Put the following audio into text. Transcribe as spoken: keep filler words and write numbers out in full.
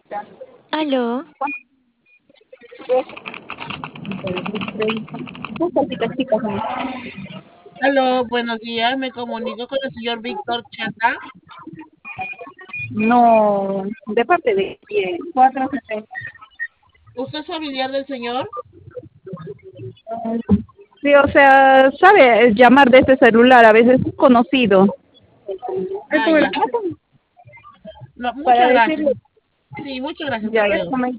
Aló, Aló, buenos días. Me comunico con el señor Víctor Chata. No, ¿de parte de quién? Cuatro setenta. ¿Usted es familiar del señor? Sí, o sea, sabe llamar de este celular, a veces es conocido. Ah, ¿Esto me la ya. pasa? No, Para muchas gracias. decirle, Sí, muchas gracias. ya, Hasta ya, luego.